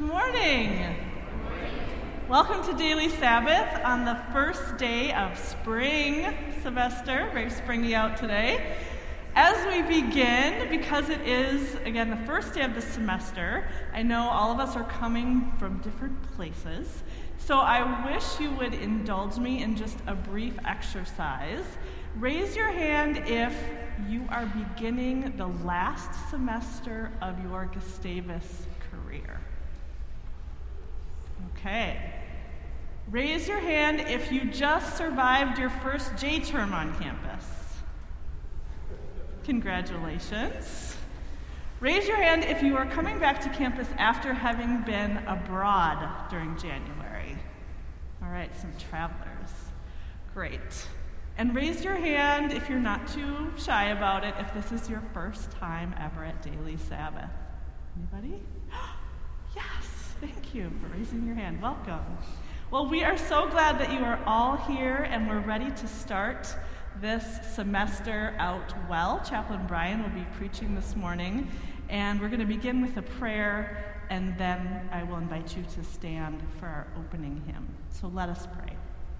morning. Welcome to Daily Sabbath on the first day of spring semester. Very springy out today. As we begin, because it is, again, the first day of the semester, I know all of us are coming from different places, so I wish you would indulge me in just a brief exercise. Raise your hand if you are beginning the last semester of your Gustavus career. Okay. Raise your hand if you just survived your first J term on campus. Congratulations. Raise your hand if you are coming back to campus after having been abroad during January. All right, some travelers. Great. And raise your hand if you're not too shy about it, if this is your first time ever at Daily Sabbath. Anybody? Yes, thank you for raising your hand. Welcome. Well, we are so glad that you are all here and we're ready to start this semester out well. Chaplain Brian will be preaching this morning, and we're going to begin with a prayer, and then I will invite you to stand for our opening hymn. So let us pray.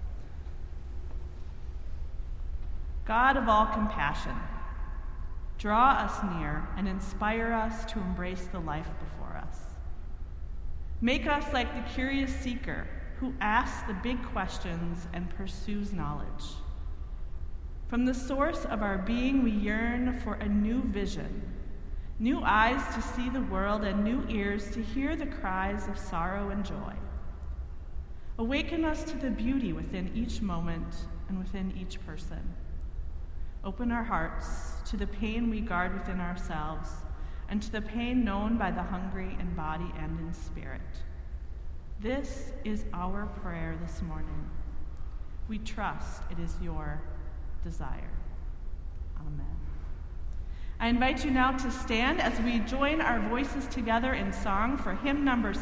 God of all compassion, draw us near and inspire us to embrace the life before us. Make us like the curious seeker who asks the big questions and pursues knowledge. From the source of our being, we yearn for a new vision, new eyes to see the world, and new ears to hear the cries of sorrow and joy. Awaken us to the beauty within each moment and within each person. Open our hearts to the pain we guard within ourselves and to the pain known by the hungry in body and in spirit. This is our prayer this morning. We trust it is your desire. Amen. I invite you now to stand as we join our voices together in song for hymn number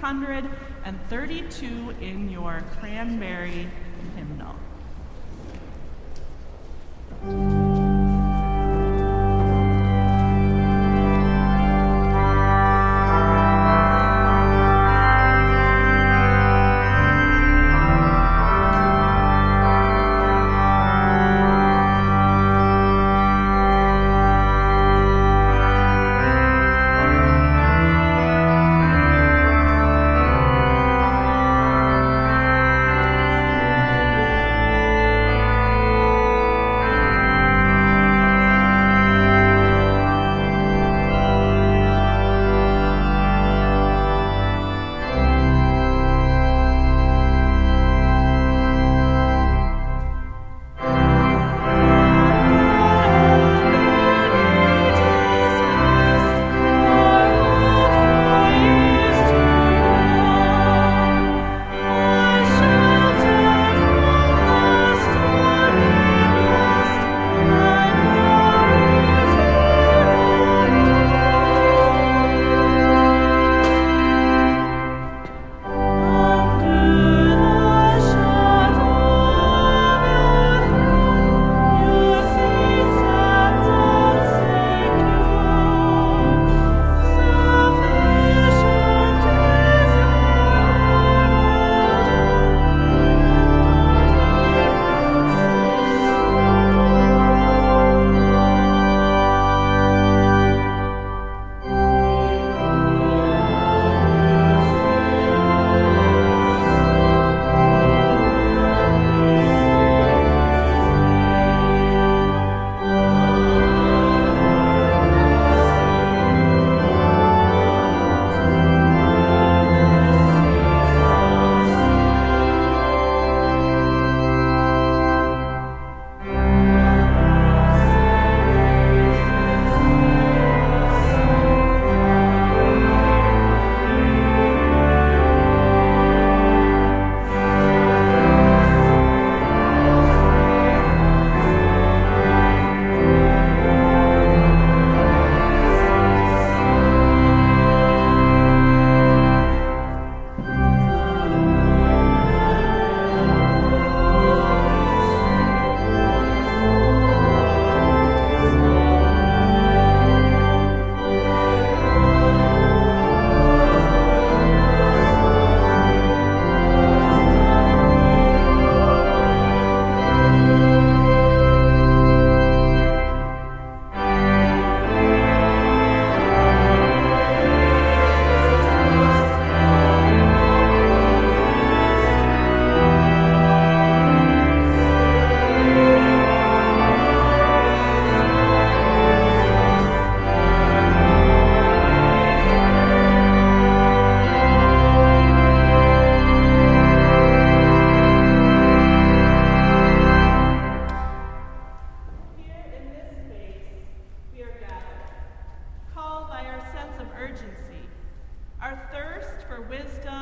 632 in your Cranberry hymnal.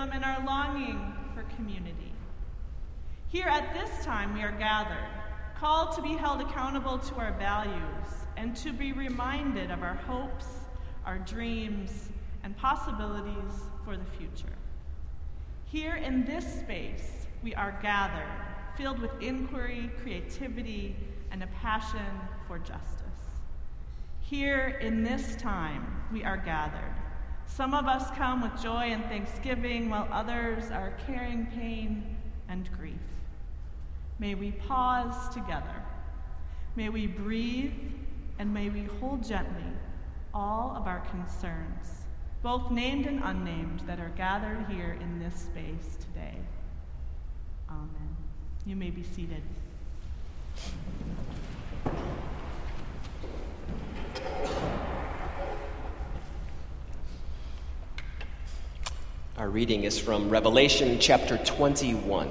rhythm and our longing for community. Here at this time we are gathered, called to be held accountable to our values and to be reminded of our hopes, our dreams, and possibilities for the future. Here in this space, we are gathered, filled with inquiry, creativity, and a passion for justice. Here in this time, we are gathered. Some of us come with joy and thanksgiving, while others are carrying pain and grief. May we pause together. May we breathe, and may we hold gently all of our concerns, both named and unnamed, that are gathered here in this space today. Amen. You may be seated. Our reading is from Revelation chapter 21.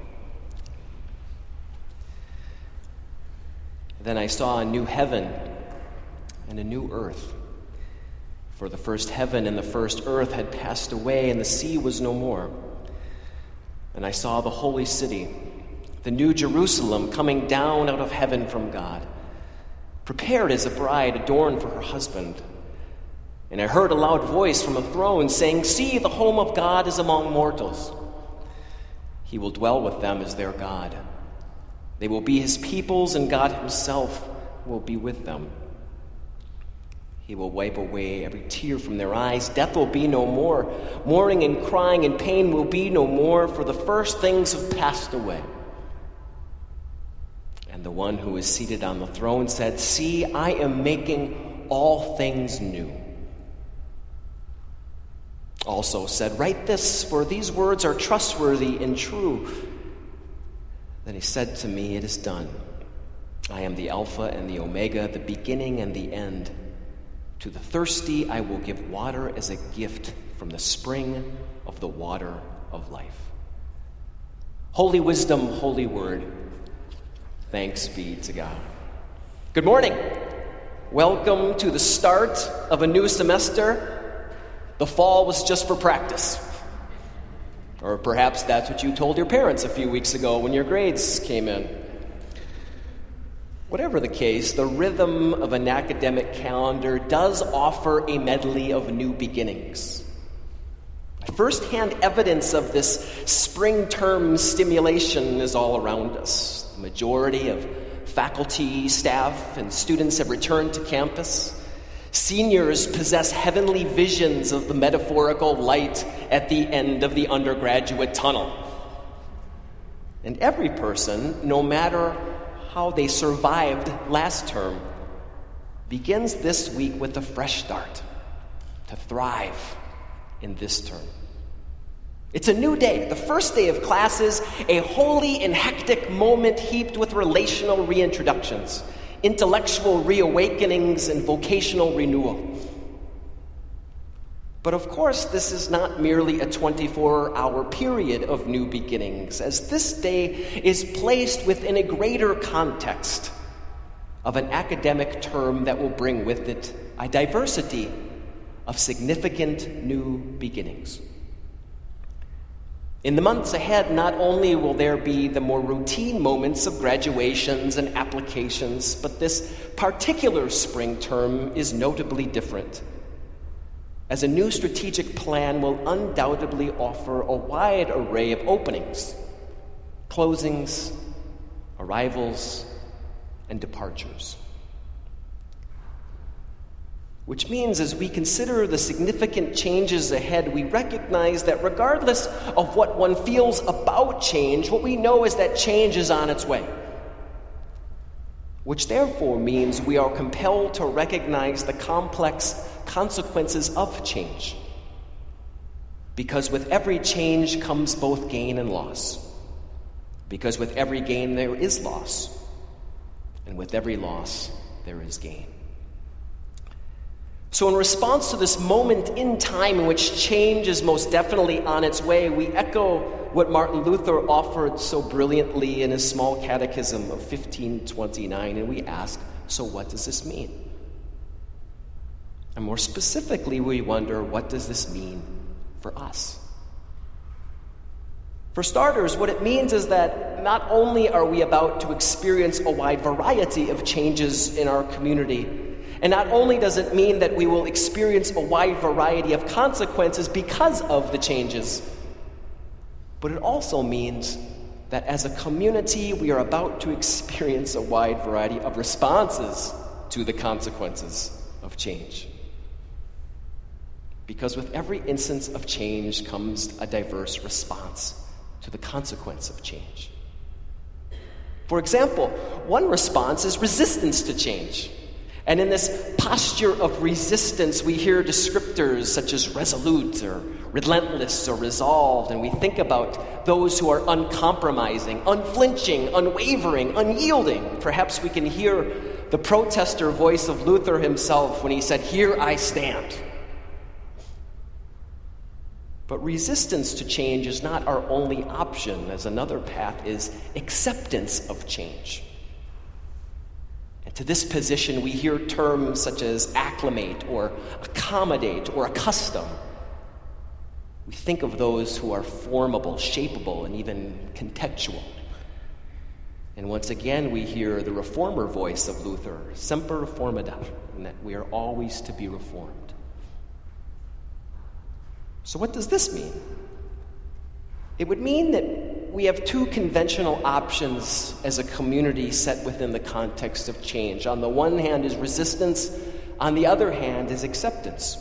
Then I saw a new heaven and a new earth. For the first heaven and the first earth had passed away, and the sea was no more. And I saw the holy city, the new Jerusalem, coming down out of heaven from God, prepared as a bride adorned for her husband. And I heard a loud voice from a throne saying, "See, the home of God is among mortals. He will dwell with them as their God. They will be his peoples, and God himself will be with them. He will wipe away every tear from their eyes. Death will be no more. Mourning and crying and pain will be no more, for the first things have passed away." And the one who is seated on the throne said, "See, I am making all things new." Also said, "Write this, for these words are trustworthy and true." Then he said to me, "It is done. I am the Alpha and the Omega, the beginning and the end. To the thirsty I will give water as a gift from the spring of the water of life." Holy wisdom, holy word. Thanks be to God. Good morning. Welcome to the start of a new semester. The fall was just for practice. Or perhaps that's what you told your parents a few weeks ago when your grades came in. Whatever the case, the rhythm of an academic calendar does offer a medley of new beginnings. First-hand evidence of this spring term stimulation is all around us. The majority of faculty, staff, and students have returned to campus. Seniors possess heavenly visions of the metaphorical light at the end of the undergraduate tunnel. And every person, no matter how they survived last term, begins this week with a fresh start to thrive in this term. It's a new day, the first day of classes, a holy and hectic moment heaped with relational reintroductions, intellectual reawakenings, and vocational renewal. But of course, this is not merely a 24-hour period of new beginnings, as this day is placed within a greater context of an academic term that will bring with it a diversity of significant new beginnings. In the months ahead, not only will there be the more routine moments of graduations and applications, but this particular spring term is notably different, as a new strategic plan will undoubtedly offer a wide array of openings, closings, arrivals, and departures. Which means, as we consider the significant changes ahead, we recognize that regardless of what one feels about change, what we know is that change is on its way. Which therefore means we are compelled to recognize the complex consequences of change. Because with every change comes both gain and loss. Because with every gain there is loss. And with every loss there is gain. So in response to this moment in time in which change is most definitely on its way, we echo what Martin Luther offered so brilliantly in his small catechism of 1529, and we ask, so what does this mean? And more specifically, we wonder, what does this mean for us? For starters, what it means is that not only are we about to experience a wide variety of changes in our community, and not only does it mean that we will experience a wide variety of consequences because of the changes, but it also means that as a community, we are about to experience a wide variety of responses to the consequences of change. Because with every instance of change comes a diverse response to the consequence of change. For example, one response is resistance to change. And in this posture of resistance, we hear descriptors such as resolute or relentless or resolved, and we think about those who are uncompromising, unflinching, unwavering, unyielding. Perhaps we can hear the protester voice of Luther himself when he said, "Here I stand." But resistance to change is not our only option, as another path is acceptance of change. And to this position, we hear terms such as acclimate or accommodate or accustom. We think of those who are formable, shapeable, and even contextual. And once again, we hear the reformer voice of Luther, semper reformanda, and that we are always to be reformed. So what does this mean? It would mean that we have two conventional options as a community set within the context of change. On the one hand is resistance, on the other hand is acceptance.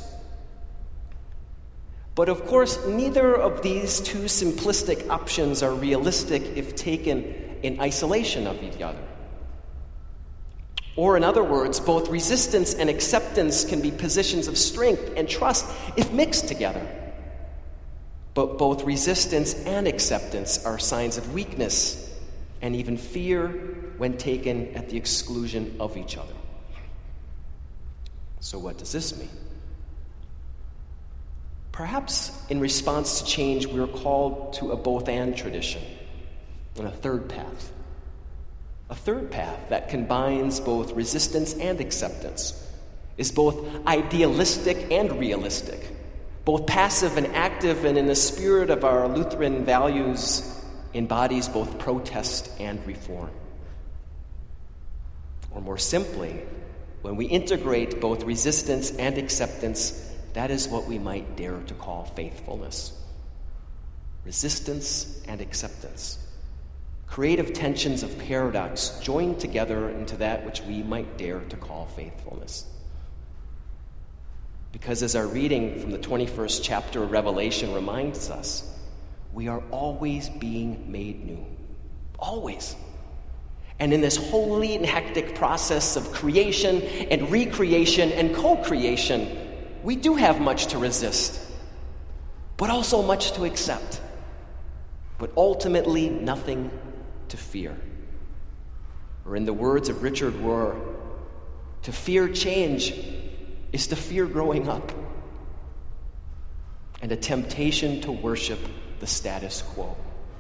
But of course, neither of these two simplistic options are realistic if taken in isolation of each other. Or in other words, both resistance and acceptance can be positions of strength and trust if mixed together. But both resistance and acceptance are signs of weakness and even fear when taken at the exclusion of each other. So what does this mean? Perhaps in response to change, we are called to a both-and tradition and a third path. A third path that combines both resistance and acceptance, is both idealistic and realistic, both passive and active, and in the spirit of our Lutheran values, embodies both protest and reform. Or more simply, when we integrate both resistance and acceptance, that is what we might dare to call faithfulness. Resistance and acceptance. Creative tensions of paradox joined together into that which we might dare to call faithfulness. Because as our reading from the 21st chapter of Revelation reminds us, we are always being made new. Always. And in this holy and hectic process of creation and recreation and co-creation, we do have much to resist, but also much to accept, but ultimately nothing to fear. Or in the words of Richard Rohr, to fear change is to fear growing up and a temptation to worship the status quo.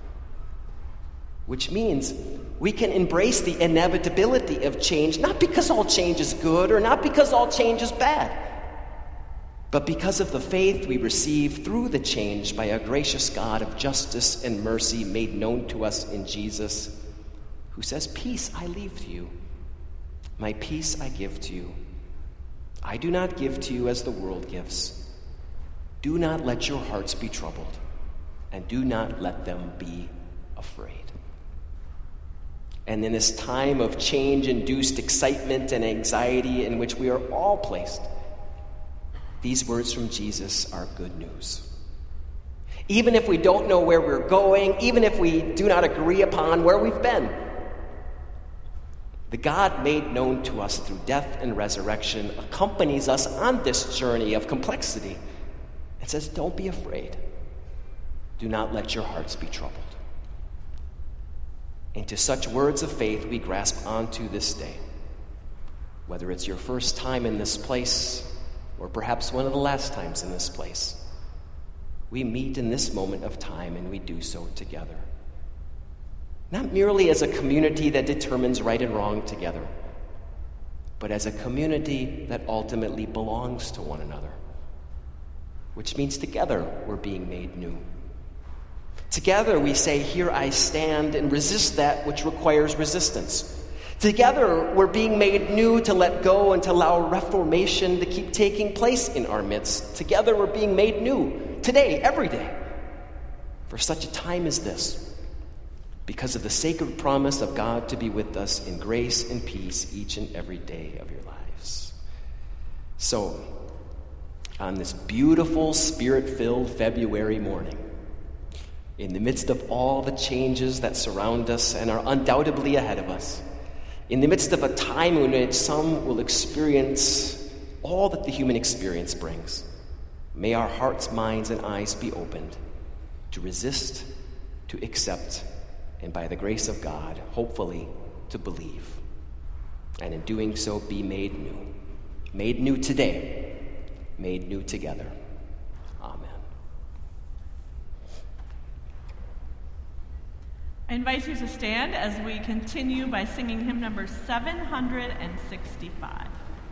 Which means we can embrace the inevitability of change, not because all change is good or not because all change is bad, but because of the faith we receive through the change by a gracious God of justice and mercy made known to us in Jesus, who says, "Peace I leave to you, my peace I give to you. I do not give to you as the world gives. Do not let your hearts be troubled, and do not let them be afraid." And in this time of change-induced excitement and anxiety in which we are all placed, these words from Jesus are good news. Even if we don't know where we're going, even if we do not agree upon where we've been, the God made known to us through death and resurrection accompanies us on this journey of complexity and says, don't be afraid. Do not let your hearts be troubled. And to such words of faith we grasp onto this day. Whether it's your first time in this place or perhaps one of the last times in this place, we meet in this moment of time and we do so together. Not merely as a community that determines right and wrong together, but as a community that ultimately belongs to one another, which means together we're being made new. Together we say, "Here I stand," and resist that which requires resistance. Together we're being made new to let go and to allow reformation to keep taking place in our midst. Together we're being made new today, every day, for such a time as this, because of the sacred promise of God to be with us in grace and peace each and every day of your lives. So, on this beautiful, spirit-filled February morning, in the midst of all the changes that surround us and are undoubtedly ahead of us, in the midst of a time in which some will experience all that the human experience brings, may our hearts, minds, and eyes be opened to resist, to accept, and by the grace of God, hopefully, to believe. And in doing so, be made new. Made new today, made new together. Amen. I invite you to stand as we continue by singing hymn number 765.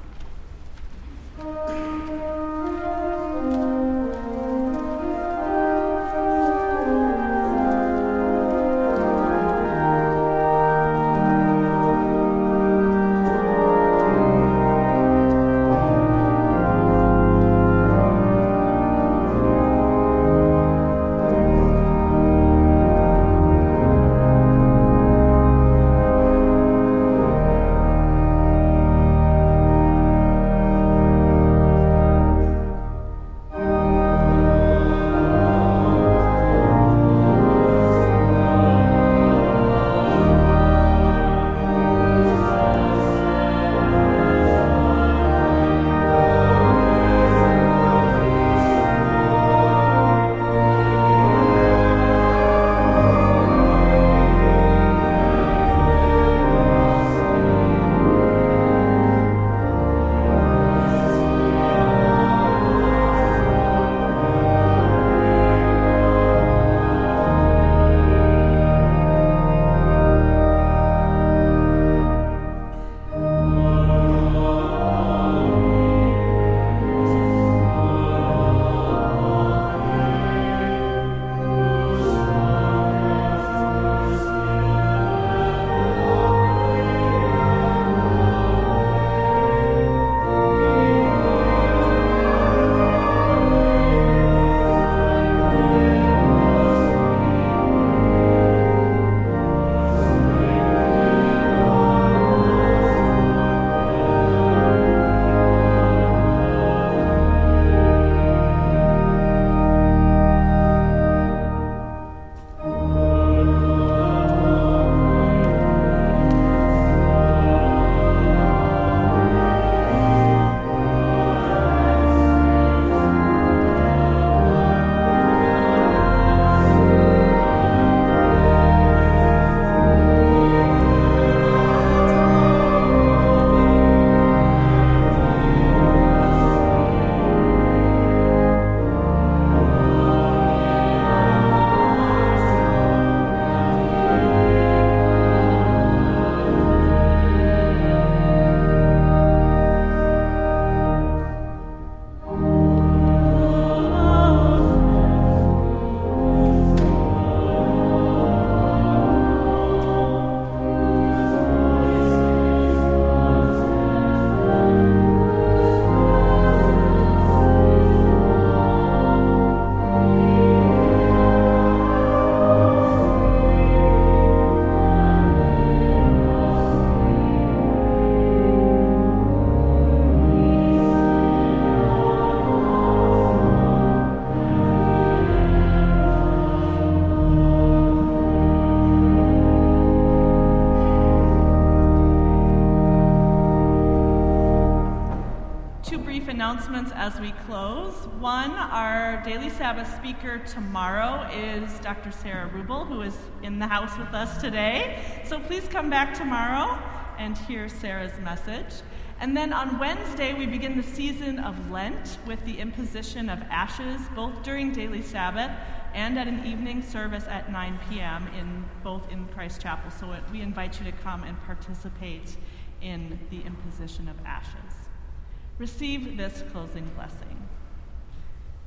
Announcements as we close. One, our Daily Sabbath speaker tomorrow is Dr. Sarah Rubel, who is in the house with us today. So please come back tomorrow and hear Sarah's message. And then on Wednesday, we begin the season of Lent with the imposition of ashes, both during Daily Sabbath and at an evening service at 9 p.m. both in Christ Chapel. So we invite you to come and participate in the imposition of ashes. Receive this closing blessing.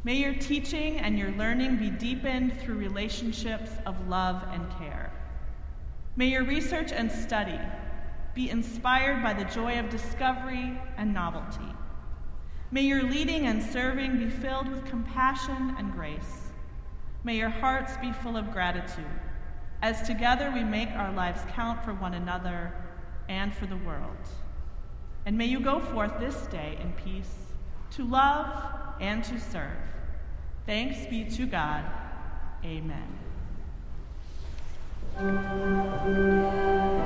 May your teaching and your learning be deepened through relationships of love and care. May your research and study be inspired by the joy of discovery and novelty. May your leading and serving be filled with compassion and grace. May your hearts be full of gratitude, as together we make our lives count for one another and for the world. And may you go forth this day in peace, to love and to serve. Thanks be to God. Amen.